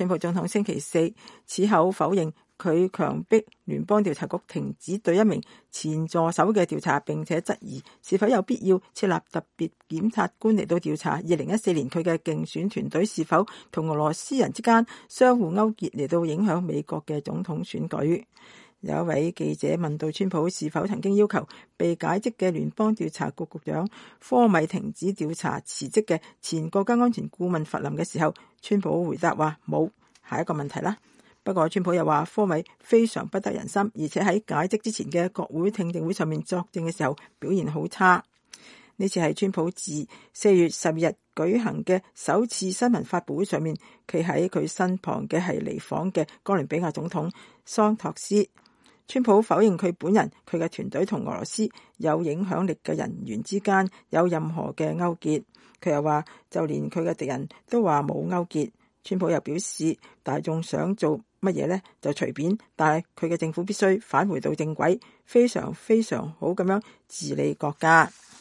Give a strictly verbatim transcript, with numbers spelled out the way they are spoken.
川普總統星期四此後否認佢強迫聯邦調查局停止對一名前助手嘅調查，並且質疑是否有必要設立特別檢察官嚟到調查二零一四年佢嘅競選團隊是否同俄羅斯人之間相互勾結嚟到影響美國嘅總統選舉。有一位記者問到川普是否曾經要求被解職嘅聯邦調查局局長科米停止調查辭職嘅前國家安全顧問弗林嘅時候，川普回答話冇。下一個問題啦。不過川普又話科米非常不得人心，而且喺解職之前嘅國會聽證會上面作證嘅時候表現好差。呢次係川普自四月十日舉行嘅首次新聞發佈會上面，企喺佢身旁嘅係離訪嘅哥倫比亞總統桑托斯。川普否認佢本人、佢嘅團隊同俄羅斯有影響力嘅人員之間有任何嘅勾結。佢又話就連佢嘅敵人都話冇勾結。川普又表示大眾想做乜嘢呢就隨便，但係佢嘅政府必須返回到正軌，非常非常好咁樣治理國家。